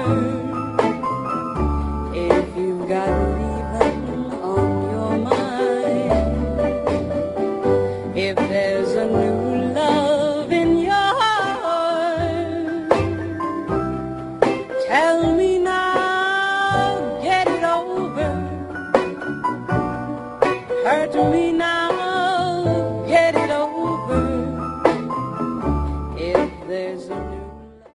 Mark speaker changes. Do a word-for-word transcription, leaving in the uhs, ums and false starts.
Speaker 1: If you've got leaving on your mind, if there's a new love in your heart, tell me now, get it over. Hurt me now.